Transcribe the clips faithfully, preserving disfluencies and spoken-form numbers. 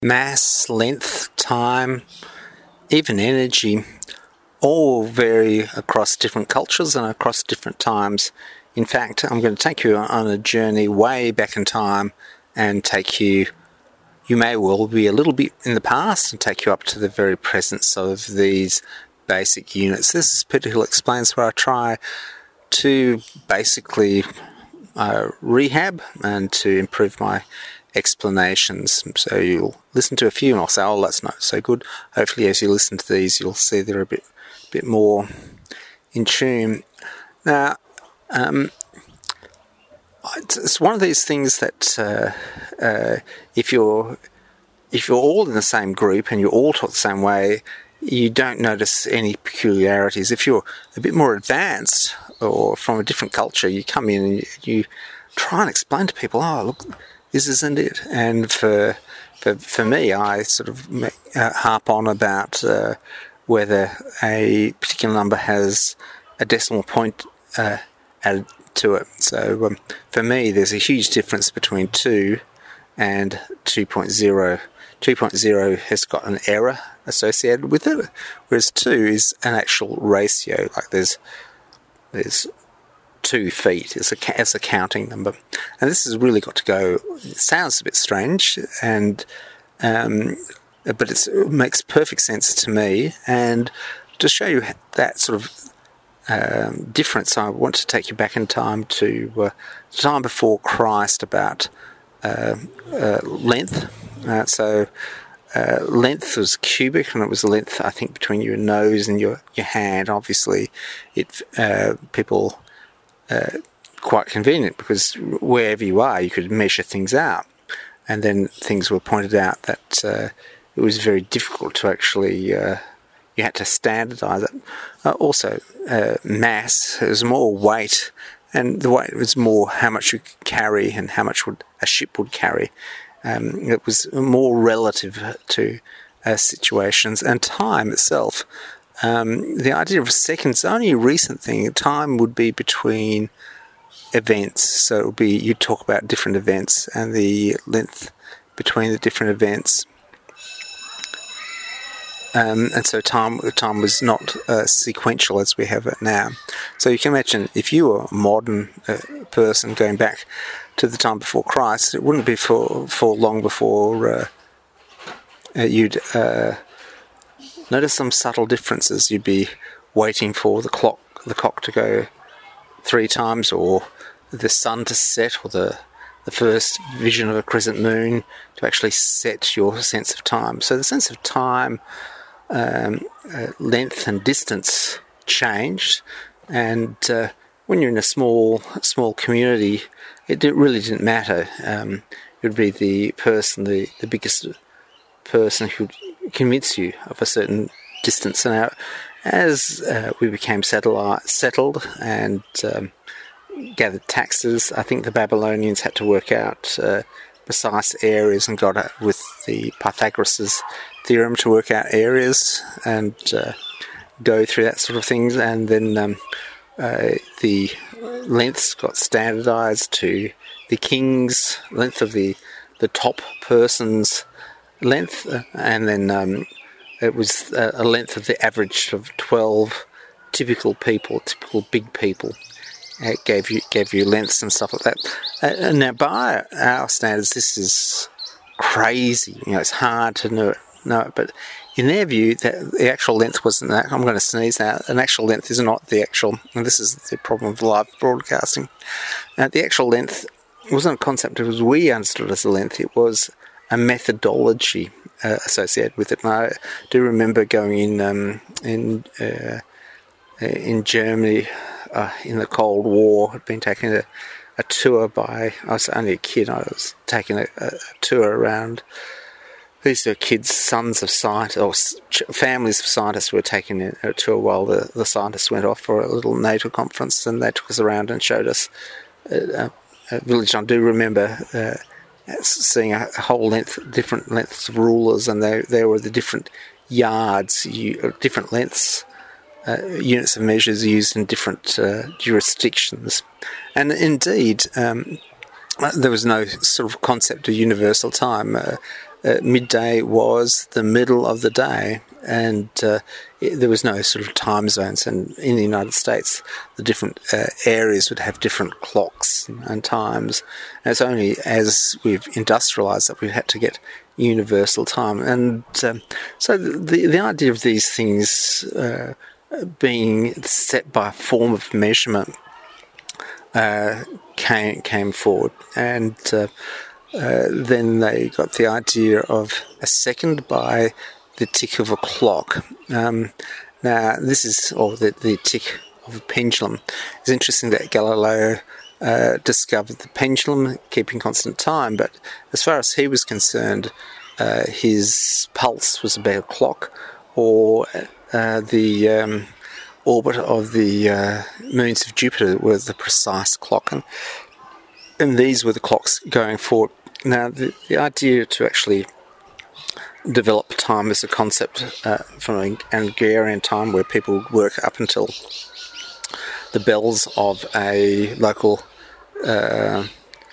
Mass, length, time, even energy, all vary across different cultures and across different times. In fact, I'm going to take you on a journey way back in time and take you, you may well be a little bit in the past and take you up to the very presence of these basic units. This is Peter Hill Explains, where I try to basically uh, rehab and to improve my explanations. So you'll listen to a few and I'll say, oh, that's not so good. Hopefully as you listen to these, you'll see they're a bit bit more in tune. Now, um, it's one of these things that uh, uh, if you're if you're all in the same group and you're all taught the same way, you don't notice any peculiarities. If you're a bit more advanced or from a different culture, you come in and you, you try and explain to people, oh, look, this isn't it. And for for, for me, I sort of uh, harp on about uh, whether a particular number has a decimal point uh, added to it. So um, for me, there's a huge difference between two and two point oh. two point oh has got an error associated with it, whereas two is an actual ratio. Like there's there's two feet as a, as a counting number. And this has really got to go, it sounds a bit strange, and um, but it's, it makes perfect sense to me. And to show you that sort of um, difference, I want to take you back in time to uh, the time before Christ about uh, uh, length. Uh, so uh, length was cubic, and it was the length, I think, between your nose and your, your hand. Obviously, it uh, people... Uh, quite convenient, because wherever you are you could measure things out, and then things were pointed out that uh, it was very difficult to actually uh, you had to standardize it. Uh, also uh, mass, there was more weight, and the weight was more how much you could carry and how much would a ship would carry. Um, it was more relative to uh, situations. And time itself, Um, the idea of seconds, only a recent thing. Time would be between events, so it would be, you talk about different events and the length between the different events. Um, and so time time was not uh, sequential as we have it now. So you can imagine if you were a modern uh, person going back to the time before Christ, it wouldn't be for, for long before uh, uh, you'd... Uh, Notice some subtle differences. You'd be waiting for the clock, the clock to go three times, or the sun to set, or the the first vision of a crescent moon to actually set your sense of time. So the sense of time, um, uh, length, and distance changed. And uh, when you're in a small small community, it didn't, really didn't matter. Um, it would be the person, the the biggest person who would convince you of a certain distance. And now, as uh, we became settled, settled and um, gathered taxes, I think the Babylonians had to work out uh, precise areas, and got it with the Pythagoras' theorem to work out areas and uh, go through that sort of things. And then um, uh, the lengths got standardized to the king's length of the the top person's length, uh, and then um, it was uh, a length of the average of twelve typical people, typical big people. It gave you gave you lengths and stuff like that. Uh, and now, by our standards, this is crazy. You know, it's hard to know it, know it. But in their view, that the actual length wasn't that. I'm going to sneeze now. An actual length is not the actual. And this is the problem of live broadcasting. Uh, the actual length wasn't a concept as we understood as a length. It was a methodology uh, associated with it. And I do remember going in um, in uh, in Germany uh, in the Cold War. I'd been taking a, a tour by, I was only a kid, I was taking a, a tour around. These are kids, sons of scientists, or families of scientists, who were taking a tour while the, the scientists went off for a little NATO conference, and they took us around and showed us a, a village. I do remember uh, seeing a whole length, different lengths of rulers, and there there were the different yards, you, different lengths, uh, units of measures used in different uh, jurisdictions. And indeed, um, there was no sort of concept of universal time. Uh, uh, midday was the middle of the day, and uh, it, there was no sort of time zones. And in the United States, the different uh, areas would have different clocks and times. And it's only as we've industrialised that we've had to get universal time. And um, so the the idea of these things uh, being set by a form of measurement uh, came came forward, and uh, uh, then they got the idea of a second by the tick of a clock. Um, now, this is, or the, the tick of a pendulum. It's interesting that Galileo uh, discovered the pendulum keeping constant time, but as far as he was concerned, uh, his pulse was about a clock, or uh, the um, orbit of the uh, moons of Jupiter were the precise clock, and, and these were the clocks going forward. Now, the, the idea to actually develop time as a concept uh, from an Angarian time, where people would work up until the bells of a local, uh,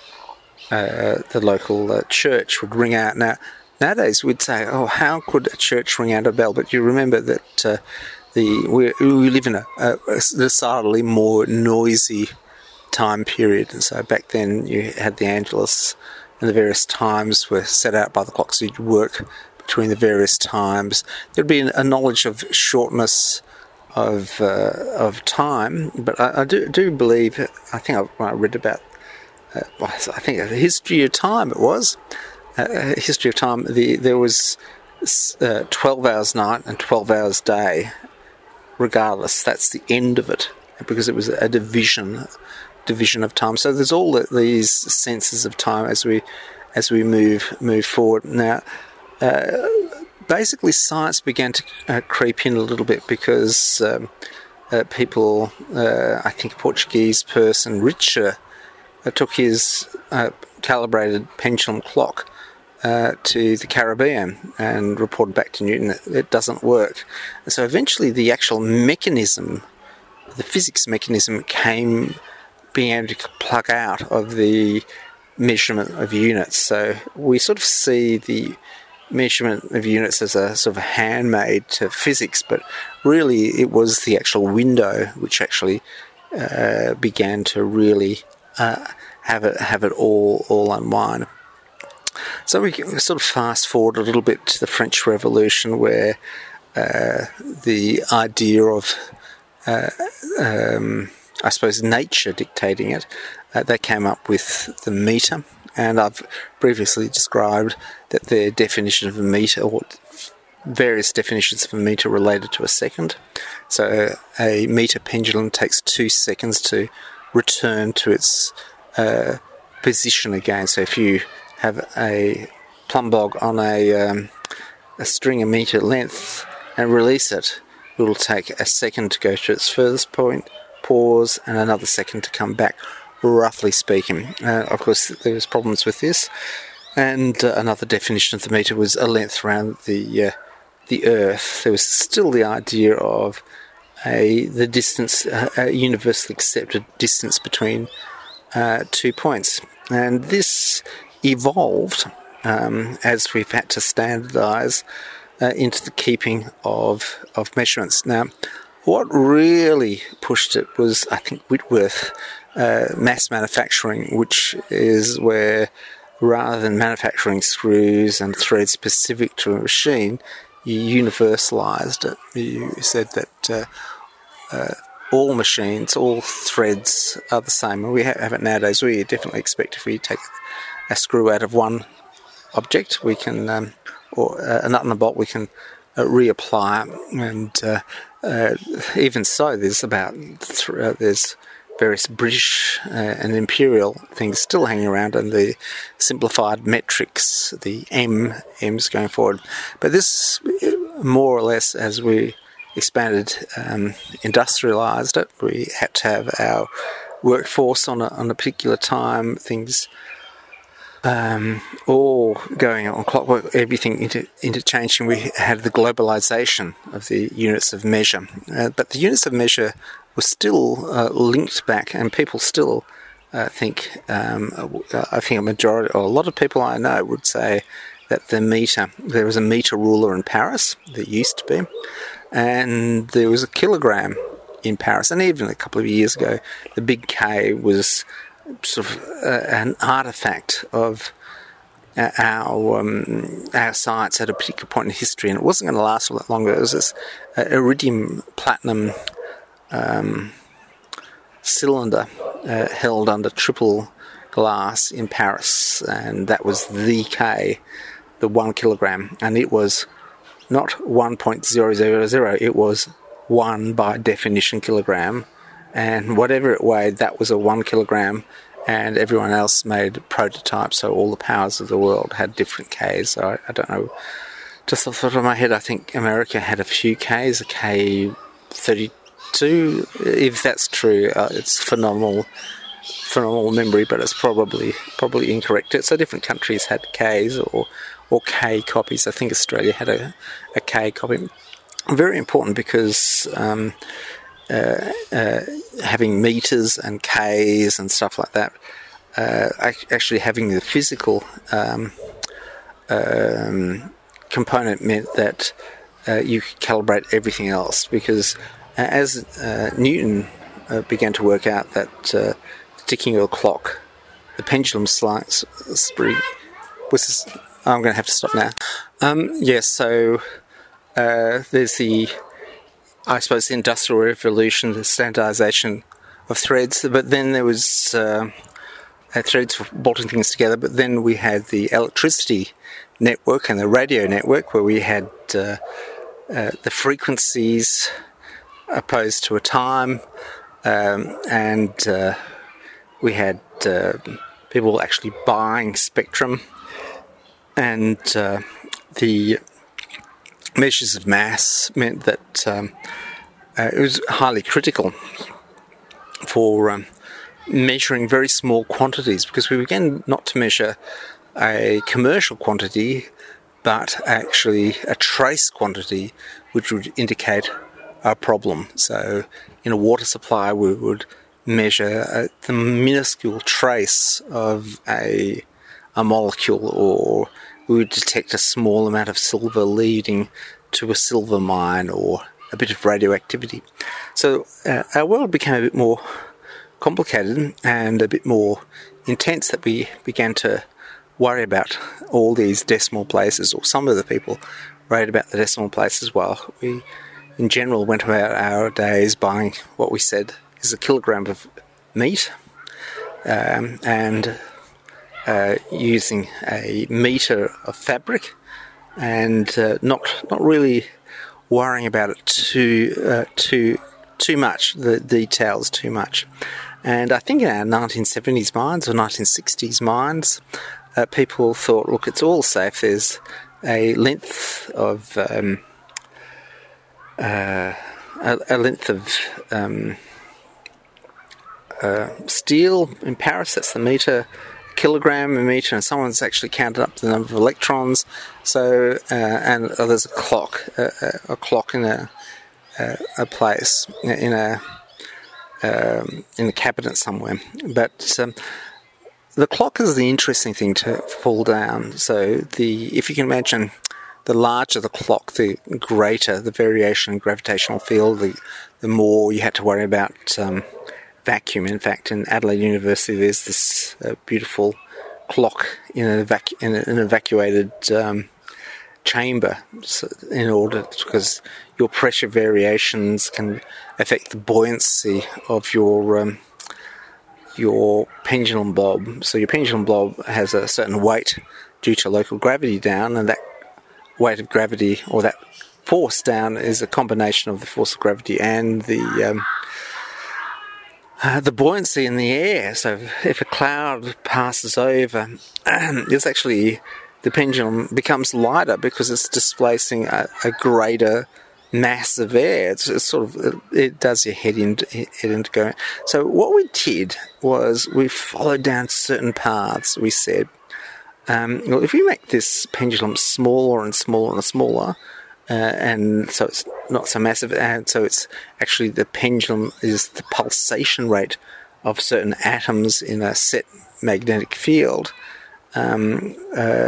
uh, the local uh, church would ring out. Now, nowadays we'd say, "Oh, how could a church ring out a bell?" But you remember that uh, the we, we live in a, a decidedly more noisy time period, and so back then you had the Angelus, and the various times were set out by the clocks. So you'd work between the various times. There'd be a knowledge of shortness of uh, of time, but I, I do do believe. I think I, when I read about, uh, I think a history of time. It was uh, a history of time. The there was uh, twelve hours night and twelve hours day. Regardless, that's the end of it, because it was a division division of time. So there's all the, these senses of time as we as we move move forward. Now, uh, basically, science began to uh, creep in a little bit, because um, uh, people, uh, I think a Portuguese person, Richter, uh, took his uh, calibrated pendulum clock uh, to the Caribbean and reported back to Newton that it doesn't work. And so eventually the actual mechanism, the physics mechanism, came being able to plug out of the measurement of units. So we sort of see the measurement of units as a sort of handmaid to physics, but really it was the actual window which actually uh, began to really uh, have it have it all all unwind. So we can sort of fast forward a little bit to the French Revolution, where uh, the idea of uh, um, I suppose nature dictating it, uh, they came up with the meter, and I've previously described that their definition of a meter, or various definitions of a meter, related to a second. So a meter pendulum takes two seconds to return to its uh, position again. So if you have a plumb bob on a, um, a string a meter length and release it, it will take a second to go to its furthest point, pause, and another second to come back, roughly speaking. Uh, of course, there was problems with this, and uh, another definition of the meter was a length around the uh, the Earth. There was still the idea of a the distance, uh, a universally accepted distance between uh, two points, and this evolved um, as we've had to standardise uh, into the keeping of of measurements. Now, what really pushed it was, I think, Whitworth uh, mass manufacturing, which is where, rather than manufacturing screws and threads specific to a machine, you universalised it. You said that uh, uh, all machines, all threads are the same. And we have it nowadays. We definitely expect, if we take a screw out of one object, we can, um, or a nut and a bolt, we can uh, reapply it. And uh, uh, even so, there's about th- uh, there's various British uh, and imperial things still hanging around, and the simplified metrics, the M, M's going forward. But this, more or less, as we expanded, um, industrialised it, we had to have our workforce on a, on a particular time, things um, all going on clockwork, everything inter- interchanging. We had the globalisation of the units of measure. Uh, but the units of measure were still uh, linked back, and people still uh, think, um, I think a majority, or a lot of people I know would say that the meter, there was a meter ruler in Paris, there used to be, and there was a kilogram in Paris. And even a couple of years ago, the big K was sort of uh, an artifact of uh, our um, our science at a particular point in history, and it wasn't going to last all that longer. It was this uh, iridium platinum um, cylinder uh, held under triple glass in Paris, and that was the K, the one kilogram, and it was not one point zero zero zero, it was one by definition kilogram, and whatever it weighed, that was a one kilogram, and everyone else made prototypes, so all the powers of the world had different Ks. So I, I don't know, just off the top of my head, I think America had a few Ks, a K thirty-two, if that's true. Uh, it's phenomenal phenomenal memory, but it's probably probably incorrect. So different countries had Ks or or K copies. I think Australia had a, a K copy. Very important because um, uh, uh, having meters and Ks and stuff like that, uh, actually having the physical um, um, component meant that uh, you could calibrate everything else, because as uh, Newton uh, began to work out that uh, ticking of a clock, the pendulum slides, was this, I'm going to have to stop now. Um, yes, yeah, so uh, there's the, I suppose, the Industrial Revolution, the standardization of threads, but then there was uh, threads for bolting things together, but then we had the electricity network and the radio network, where we had uh, uh, the frequencies opposed to a time, um, and uh, we had uh, people actually buying spectrum, and uh, the measures of mass meant that um, uh, it was highly critical for um, measuring very small quantities, because we began not to measure a commercial quantity, but actually a trace quantity, which would indicate a problem. So in a water supply, we would measure uh, the minuscule trace of a, a molecule, or we would detect a small amount of silver leading to a silver mine or a bit of radioactivity. So uh, our world became a bit more complicated and a bit more intense, that we began to worry about all these decimal places, or some of the people worried about the decimal places, while we in general went about our days buying what we said is a kilogram of meat, um, and uh, using a meter of fabric, and uh, not not really worrying about it too uh, too too much, the details too much. And I think in our nineteen seventies minds or nineteen sixties minds, uh, people thought, look, it's all safe. There's a length of um, uh, a, a length of um, uh, steel in Paris. That's the meter, kilogram a meter, and someone's actually counted up the number of electrons. So, uh, and oh, there's a clock, uh, a clock in a a, a place in a um, in a cabinet somewhere. But um, the clock is the interesting thing to fall down. So, the if you can imagine, the larger the clock, the greater the variation in gravitational field, the, the more you had to worry about um, vacuum. In fact, in Adelaide University, there's this uh, beautiful clock in an, evacu- in an evacuated um, chamber, so in order, because your pressure variations can affect the buoyancy of your um, your pendulum bob. So your pendulum bob has a certain weight due to local gravity down, and that weight of gravity, or that force down, is a combination of the force of gravity and the um, uh, the buoyancy in the air. So if a cloud passes over, it's actually, the pendulum becomes lighter because it's displacing a, a greater mass of air. It's, it's sort of, it does your head into, head into going. So what we did was we followed down certain paths. We said, Um, well, if we make this pendulum smaller and smaller and smaller, uh, and so it's not so massive, and so it's actually, the pendulum is the pulsation rate of certain atoms in a set magnetic field, um, uh,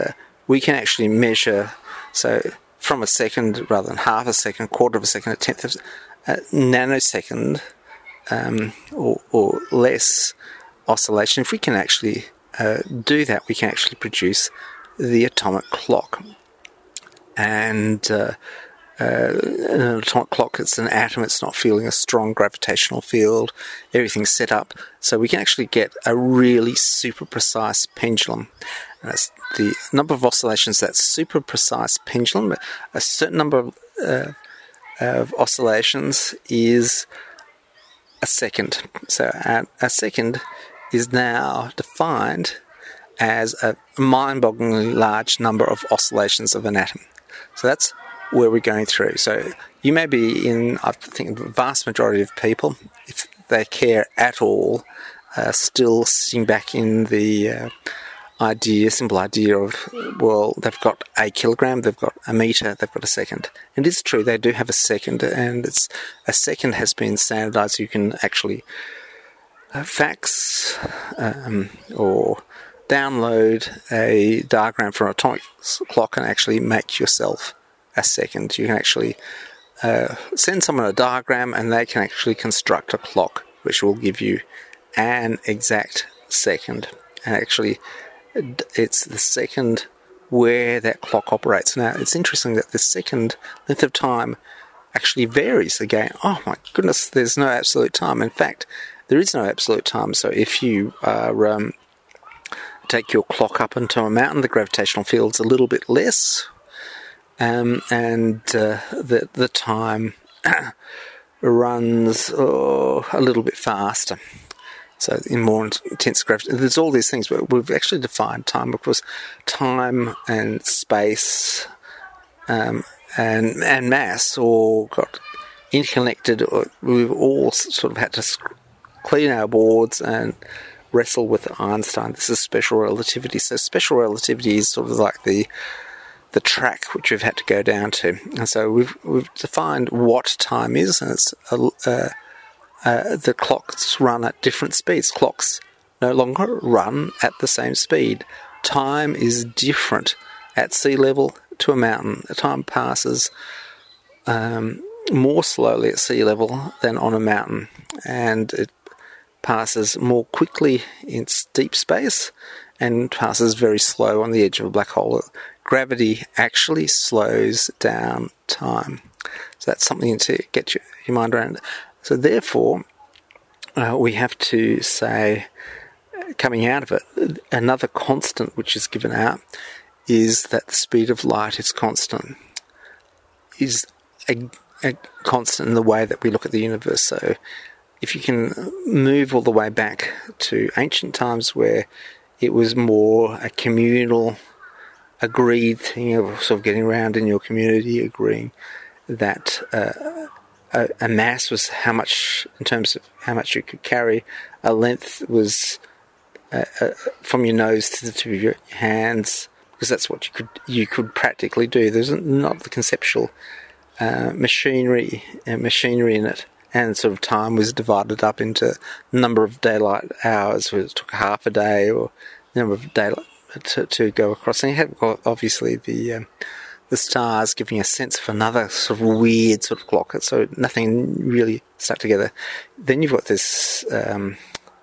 we can actually measure, so from a second rather than half a second, quarter of a second, a tenth of a nanosecond um, or, or less oscillation. If we can actually uh, do that, we can actually produce the atomic clock. And uh, uh, an atomic clock, it's an atom, it's not feeling a strong gravitational field, everything's set up, so we can actually get a really super precise pendulum. And that's the number of oscillations, that super precise pendulum, a certain number of, uh, of oscillations is a second. So a, a second is now defined as a mind-bogglingly large number of oscillations of an atom. So that's where we're going through. So you may be in, I think, the vast majority of people, if they care at all, uh, still sitting back in the uh, idea, simple idea of, well, they've got a kilogram, they've got a metre, they've got a second. And it's true, they do have a second, and it's a second has been standardised. You can actually uh, fax um, or download a diagram for an atomic clock and actually make yourself a second. You can actually uh, send someone a diagram and they can actually construct a clock which will give you an exact second. And actually, it's the second where that clock operates. Now, it's interesting that the second length of time actually varies again. Oh my goodness, there's no absolute time. In fact, there is no absolute time. So if you are um, take your clock up into a mountain, the gravitational field's a little bit less, um, and uh, the the time runs oh, a little bit faster. So in more intense gravity, there's all these things, but we've actually defined time. Of course, time and space um, and and mass all got interconnected. We've all sort of had to clean our boards and wrestle with Einstein. This is special relativity. So special relativity is sort of like the the track which we've had to go down to. And so we've we've defined what time is, and it's a, uh, uh, the clocks run at different speeds. Clocks no longer run at the same speed. Time is different at sea level to a mountain. The time passes um, more slowly at sea level than on a mountain, and it passes more quickly in deep space and passes very slow on the edge of a black hole. Gravity actually slows down time. So that's something to get your, your mind around. So therefore, uh, we have to say, coming out of it, another constant which is given out is that the speed of light is constant, is a, a constant in the way that we look at the universe. So if you can move all the way back to ancient times where it was more a communal, agreed thing of sort of getting around in your community, agreeing that uh, a, a mass was how much, in terms of how much you could carry, a length was uh, uh, from your nose to the tip of your hands, because that's what you could you could practically do. There's not the conceptual uh, machinery uh, machinery in it. And sort of time was divided up into number of daylight hours, where it took half a day, or number of daylight to, to go across. And you have obviously the um, the stars giving a sense of another sort of weird sort of clock. So nothing really stuck together. Then you've got this um,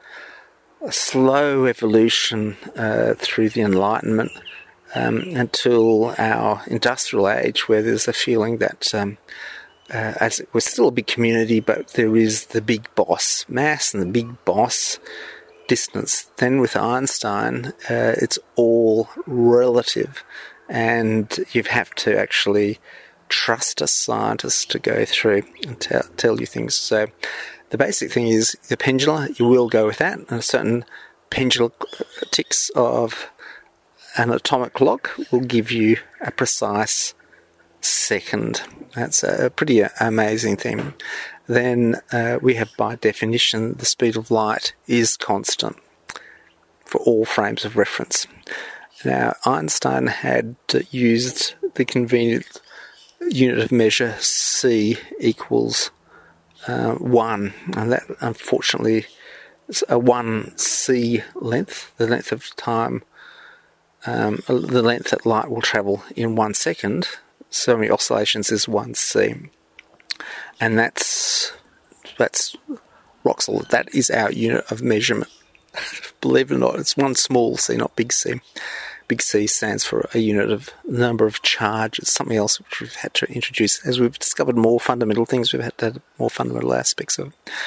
a slow evolution uh, through the Enlightenment um, until our industrial age, where there's a feeling that Um, Uh, as we're still a big community, but there is the big boss mass and the big boss distance. Then with Einstein, uh, it's all relative, and you have to actually trust a scientist to go through and tell, tell you things. So the basic thing is the pendulum, you will go with that, and a certain pendulum ticks of an atomic clock will give you a precise second. That's a pretty amazing thing. Then uh, we have, by definition, the speed of light is constant for all frames of reference. Now, Einstein had used the convenient unit of measure c equals uh, one, and that unfortunately is a one c length, the length of time um, the length that light will travel in one second, so many oscillations is one c. And that's, that's rock solid. That is our unit of measurement. Believe it or not, it's one small c, not big C. Big C stands for a unit of number of charges, something else which we've had to introduce. As we've discovered more fundamental things, we've had to have more fundamental aspects of it.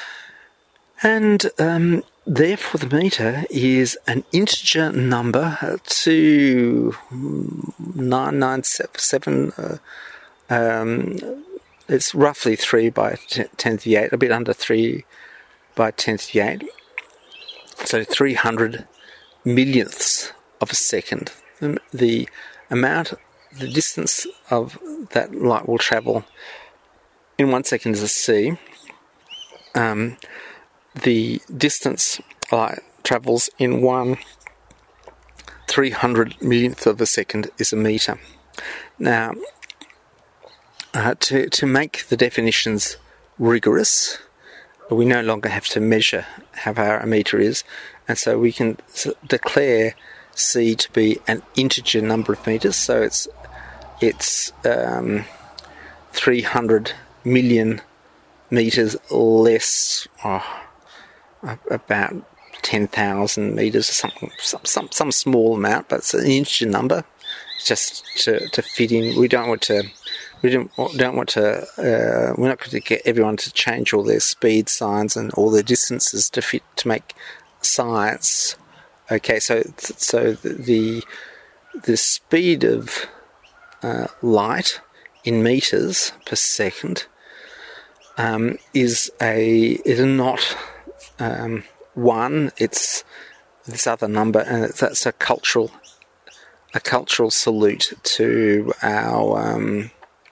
And um, therefore the meter is an integer number to nine nine seven. Uh, um, it's roughly three by ten to the eight, a bit under three by ten to the eight. So three hundred millionths of a second. The amount, the distance of that light will travel in one second is a c. Um, the distance light travels in one three hundred millionth of a second is a meter. Now, uh, to to make the definitions rigorous, we no longer have to measure how far a meter is, and so we can declare c to be an integer number of meters. So it's it's um, three hundred million meters less, oh, about ten thousand meters or something, some, some some small amount, but it's an integer number, just to, to fit in. We don't want to. We don't, don't want to, uh, we're not going to get everyone to change all their speed signs and all their distances to fit, to make science. Okay, so so the the speed of uh, light in meters per second um, is a is not um, one. It's this other number, and it's, that's a cultural a cultural salute to our. Um,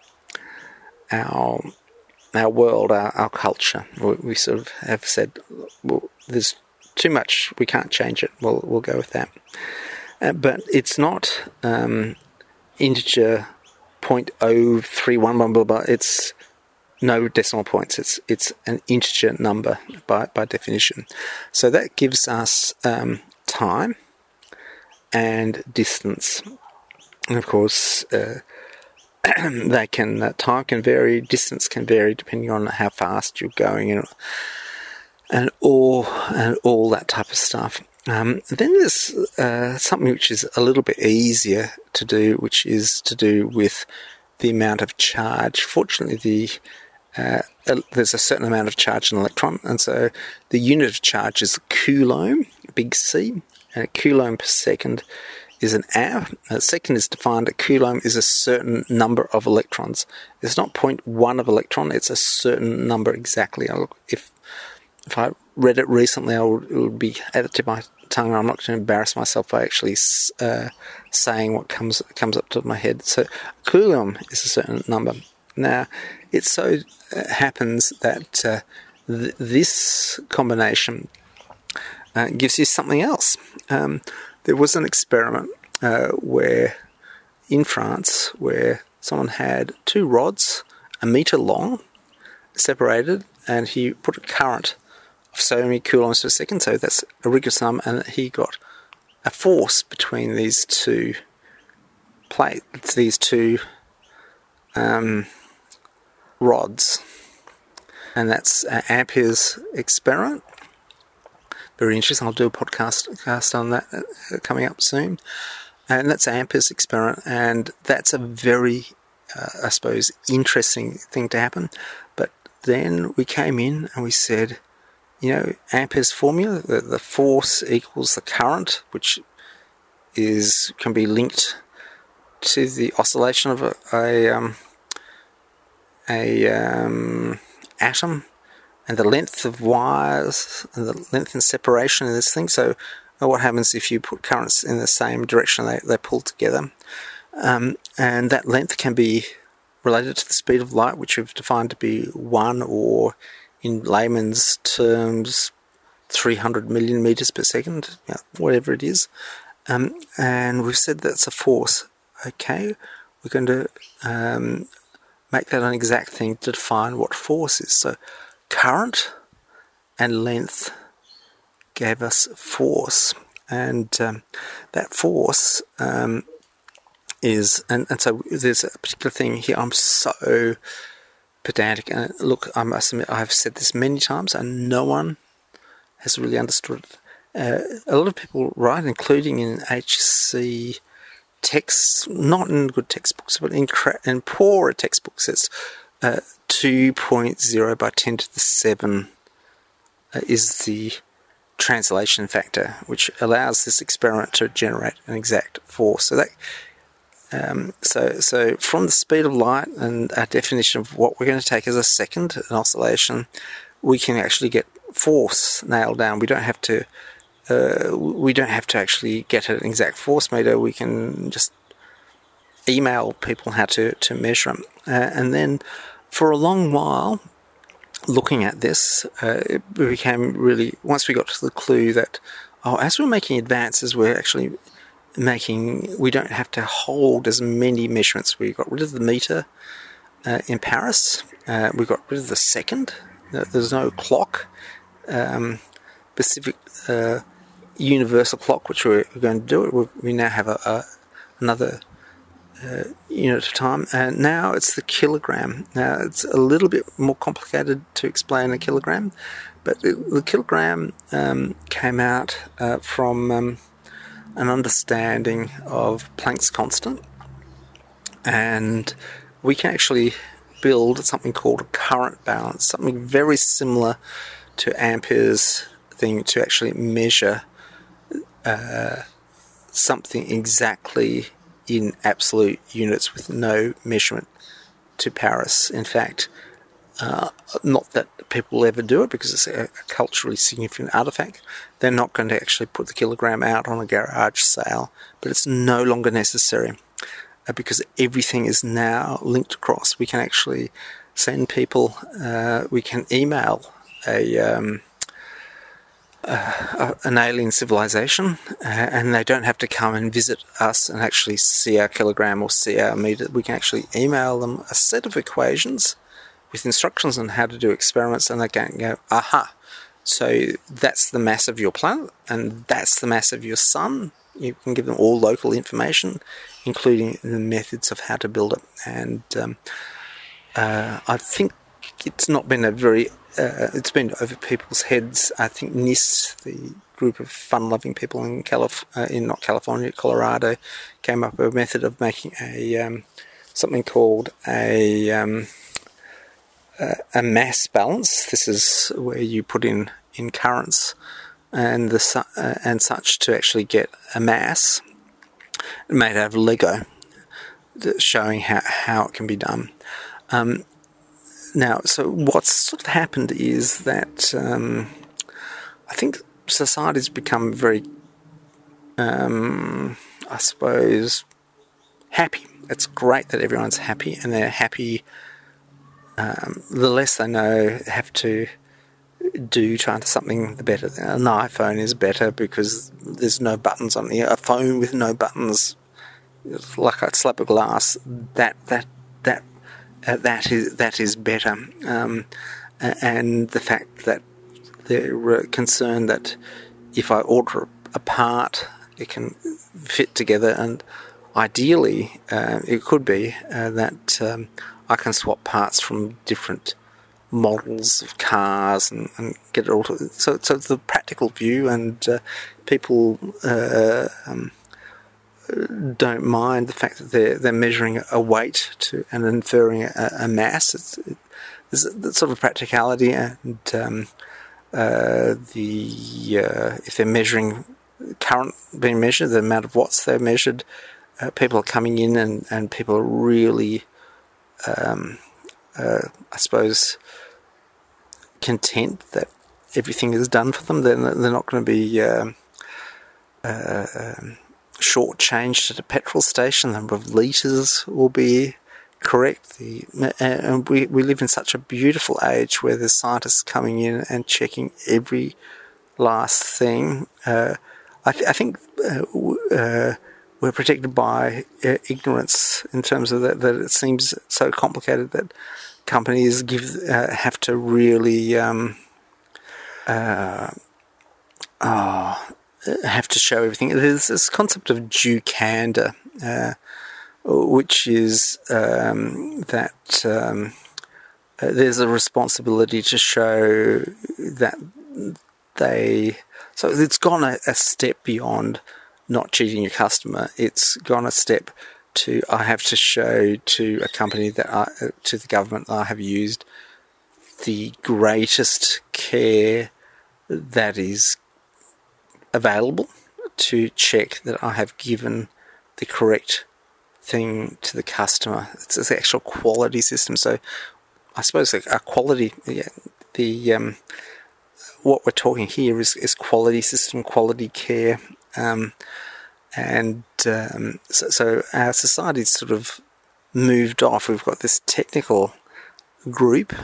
Our our world, our, our culture. We, we sort of have said, well, there's too much, we can't change it. We'll we'll go with that. Uh, but it's not um, integer zero point zero three one blah blah blah. It's no decimal points. It's it's an integer number by by definition. So that gives us um, time and distance, and of course. Uh, they can uh, time can vary, distance can vary depending on how fast you're going, and and all and all that type of stuff. Um, then there's uh, something which is a little bit easier to do, which is to do with the amount of charge. Fortunately, the uh, there's a certain amount of charge in an electron, and so the unit of charge is coulomb, big C, and a coulomb per second is an amp. A second is defined, a coulomb is a certain number of electrons. It's not zero point one of electron, it's a certain number exactly. If if I read it recently, I would, it would be at the tip of my tongue. I'm not going to embarrass myself by actually uh, saying what comes comes up to my head. So coulomb is a certain number. Now, it so happens that uh, th- this combination uh, gives you something else. Um, There was an experiment uh, where, in France, where someone had two rods, a metre long, separated, and he put a current of so many coulombs per second, so that's a rigorous number, and he got a force between these two plates, these two um, rods, and that's uh, Ampere's experiment. Very interesting. I'll do a podcast cast on that uh, coming up soon. And that's Ampere's experiment, and that's a very, uh, I suppose, interesting thing to happen. But then we came in and we said, you know, Ampere's formula, the, the force equals the current, which is can be linked to the oscillation of a, a, um, a um, atom, and the length of wires, and the length and separation of this thing. So what happens if you put currents in the same direction, they, they pull together. Um, and that length can be related to the speed of light, which we've defined to be one, or in layman's terms, three hundred million meters per second, you know, whatever it is. Um, and we've said that's a force. Okay, we're going to um, make that an exact thing to define what force is. So current and length gave us force. And um, that force um, is, and, and so there's a particular thing here. I'm so pedantic. And look, I must admit, I've said this many times, and no one has really understood it. Uh, a lot of people write, including in H C texts, not in good textbooks, but in, cra- in poorer textbooks, it's uh, two point oh by ten to the seven uh, is the translation factor, which allows this experiment to generate an exact force. So that Um, so, so from the speed of light and our definition of what we're going to take as a second, an oscillation, we can actually get force nailed down. We don't have to. Uh, we don't have to actually get an exact force meter. We can just email people how to to measure them, uh, and then for a long while, looking at this, uh, it became really. Once we got to the clue that, oh, as we're making advances, we're actually making, we don't have to hold as many measurements. We got rid of the meter uh, in Paris. Uh, we got rid of the second. There's no clock, um, specific uh, universal clock, which we're going to do. We, we now have a, a another uh, unit of time, and now it's the kilogram. Now it's a little bit more complicated to explain a kilogram, but the, the kilogram um, came out uh, from um, an understanding of Planck's constant, and we can actually build something called a current balance, something very similar to Ampere's thing, to actually measure uh, something exactly in absolute units with no measurement to Paris. In fact, uh, not that people will ever do it because it's a, a culturally significant artifact. They're not going to actually put the kilogram out on a garage sale, but it's no longer necessary uh, because everything is now linked across. We can actually send people, uh, we can email a um, uh, an alien civilization, uh, and they don't have to come and visit us and actually see our kilogram or see our meter. We can actually email them a set of equations with instructions on how to do experiments, and they can go, aha, so that's the mass of your planet, and that's the mass of your sun. You can give them all local information, including the methods of how to build it. And um, uh, I think it's not been a very, uh, it's been over people's heads. I think NIST, the group of fun-loving people in Calif- uh, in not California, Colorado, came up with a method of making a um, something called a um, Uh, a mass balance. This is where you put in, in currents and the su- uh, and such to actually get a mass made out of Lego, showing how, how it can be done. Um, now, so what's sort of happened is that um, I think society's become very, um, I suppose, happy. It's great that everyone's happy, and they're happy. Um, the less they know have to do to under something, the better. An iPhone is better because there's no buttons on it. A phone with no buttons, like a slab of glass, that that that uh, that is that is better. Um, and the fact that they're concerned that if I order a part, it can fit together, and ideally, uh, it could be uh, that. Um, I can swap parts from different models of cars and, and get it all. To, so, so it's the practical view, and uh, people uh, um, don't mind the fact that they're they're measuring a weight to and inferring a, a mass. It's, it, there's a sort of practicality, and um, uh, the uh, if they're measuring current being measured, the amount of watts they're measured, uh, people are coming in, and, and people are really. Um, uh, I suppose content that everything is done for them. They're, they're not going to be um, uh, um, shortchanged at a petrol station. The number of litres will be correct. The, and we, we live in such a beautiful age where there's scientists coming in and checking every last thing. Uh, I, th- I think uh, uh, we're protected by uh, ignorance in terms of that, that it seems so complicated that companies give uh, have to really um, uh, oh, have to show everything. There's this concept of due candor, uh, which is um, that um, uh, there's a responsibility to show that they... So it's gone a, a step beyond not cheating your customer. It's gone a step to, I have to show to a company that I, to the government that I have used the greatest care that is available to check that I have given the correct thing to the customer. It's, it's the actual quality system. So I suppose a, a quality, yeah, the um, what we're talking here is, is quality system, quality care, um, and um, so, so our society's sort of moved off. We've got this technical group,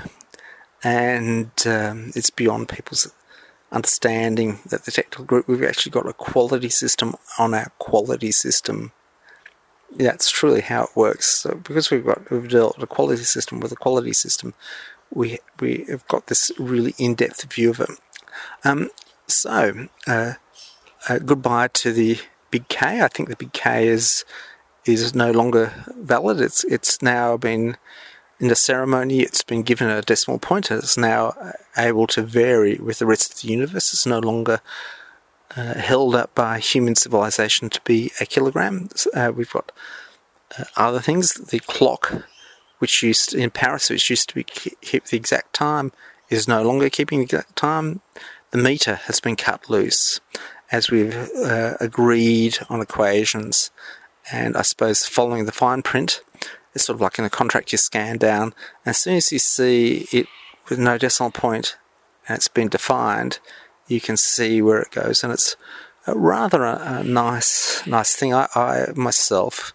and um, it's beyond people's understanding that the technical group, we've actually got a quality system on our quality system. That's truly how it works. So because we've got we've developed a quality system with a quality system, we we have got this really in-depth view of it. Um, so uh, uh, goodbye to the big K. I think the big K is is no longer valid. It's it's now been in the ceremony. It's been given a decimal point. It's now able to vary with the rest of the universe. It's no longer uh, held up by human civilization to be a kilogram. Uh, we've got uh, other things. The clock, which used to, in Paris, which used to be keep the exact time, is no longer keeping the exact time. The meter has been cut loose, as we've uh, agreed on equations, and I suppose following the fine print, it's sort of like in a contract you scan down, and as soon as you see it with no decimal point and it's been defined, you can see where it goes, and it's a rather a, a nice nice thing. I, I myself,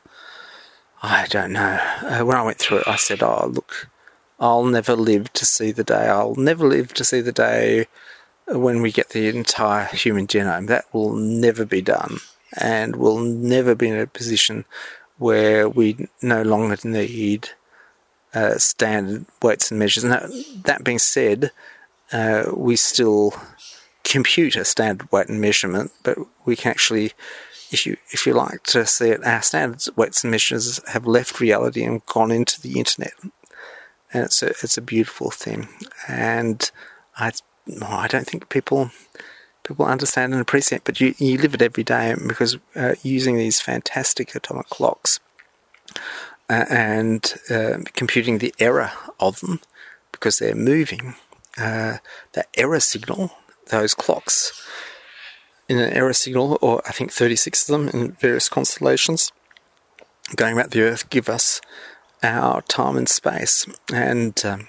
I don't know, uh, when I went through it, I said, oh look, I'll never live to see the day, I'll never live to see the day when we get the entire human genome. That will never be done, and we'll never be in a position where we no longer need uh, standard weights and measures. Now, that being said, uh, we still compute a standard weight and measurement, but we can actually, if you if you like to see it, our standard weights and measures have left reality and gone into the internet, and it's a it's a beautiful thing. And I I don't think people people understand and appreciate, but you, you live it every day, because uh, using these fantastic atomic clocks uh, and uh, computing the error of them, because they're moving, uh, that error signal, those clocks in an error signal, or I think thirty-six of them in various constellations going about the Earth, give us our time and space. And um,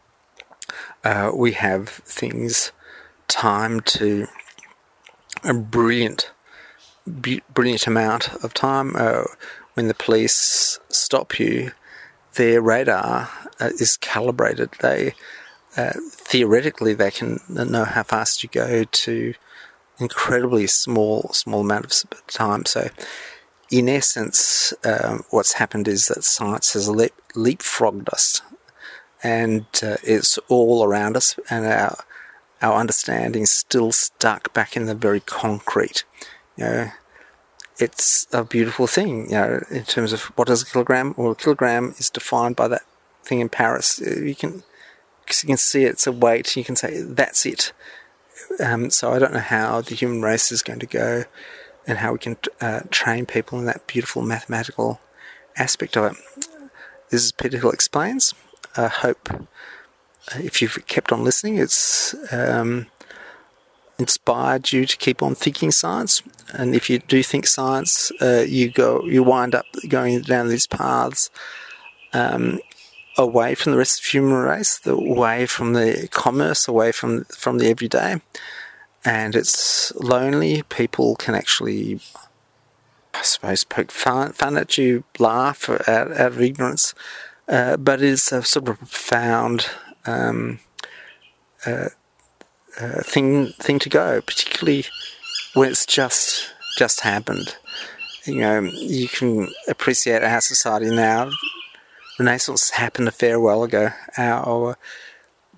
uh, we have things timed to a brilliant, brilliant amount of time. Uh, when the police stop you, their radar uh, is calibrated. They uh, theoretically they can know how fast you go to incredibly small, small amount of time. So, in essence, um, what's happened is that science has leap, leapfrogged us, and uh, it's all around us, and our our understanding is still stuck back in the very concrete. You know, it's a beautiful thing, you know, in terms of what is a kilogram. Well, a kilogram is defined by that thing in Paris. You can, because you can see it's a weight, you can say that's it. Um, so I don't know how the human race is going to go, and how we can uh, train people in that beautiful mathematical aspect of it. This is Peter Hill Explains. I hope, if you've kept on listening, it's um, inspired you to keep on thinking science. And if you do think science, uh, you go, you wind up going down these paths um, away from the rest of the human race, the, away from the commerce, away from from the everyday. And it's lonely. People can actually, I suppose, poke fun, fun at you, laugh out, out of ignorance. Uh, but it's a sort of profound um, uh, uh, thing thing to go, particularly when it's just just happened. You know, you can appreciate our society now. Renaissance happened a fair while ago. Our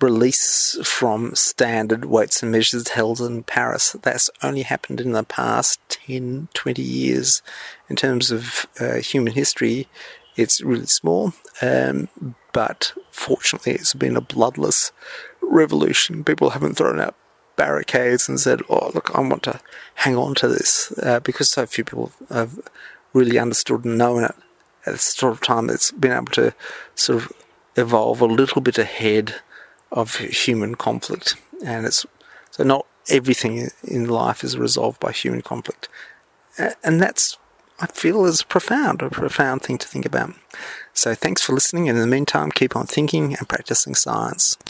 release from standard weights and measures held in Paris. That's only happened in the past ten, twenty years. In terms of uh, human history, it's really small, um, but fortunately it's been a bloodless revolution. People haven't thrown out barricades and said, oh, look, I want to hang on to this, uh, because so few people have really understood and known it at the sort of time it's been able to sort of evolve a little bit ahead of human conflict. And it's so not everything in life is resolved by human conflict. And that's, I feel, is profound, a profound thing to think about. So thanks for listening, and in the meantime, keep on thinking and practicing science.